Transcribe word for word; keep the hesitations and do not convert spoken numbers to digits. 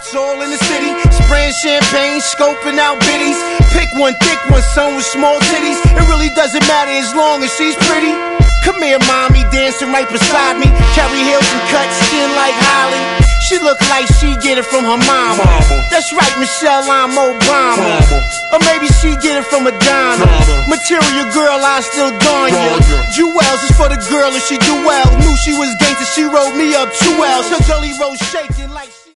spots all in the city. Spraying champagne, scoping out biddies. Pick one thick one, some with small titties. It really doesn't matter as long as she's pretty. Come here, mommy, dancing right beside me. Carry heels and cut skin like Holly. She look like she get it from her mama. mama. That's right, Michelle, I'm Obama. Mama. Or maybe she get it from Madonna. Mama. Material girl, I still gone ya. Jewels is for the girl if she do well. Knew she was gangster, she rolled me up two L's. Her gully roll shaking like